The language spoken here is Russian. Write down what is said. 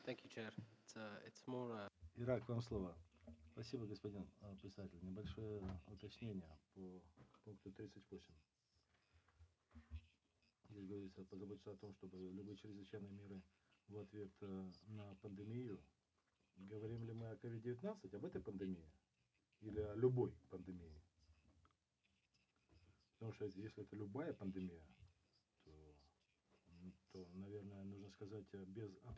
Thank you, Chair. It's more. Ирак, вам слово. Спасибо, господин писатель. Небольшое уточнение по пункту 38. Здесь говорится позаботиться о том, чтобы любые чрезвычайные меры в ответ на пандемию. Говорим ли мы о COVID-19, об этой пандемии или о любой пандемии? Потому что если это любая пандемия, то наверное, нужно сказать без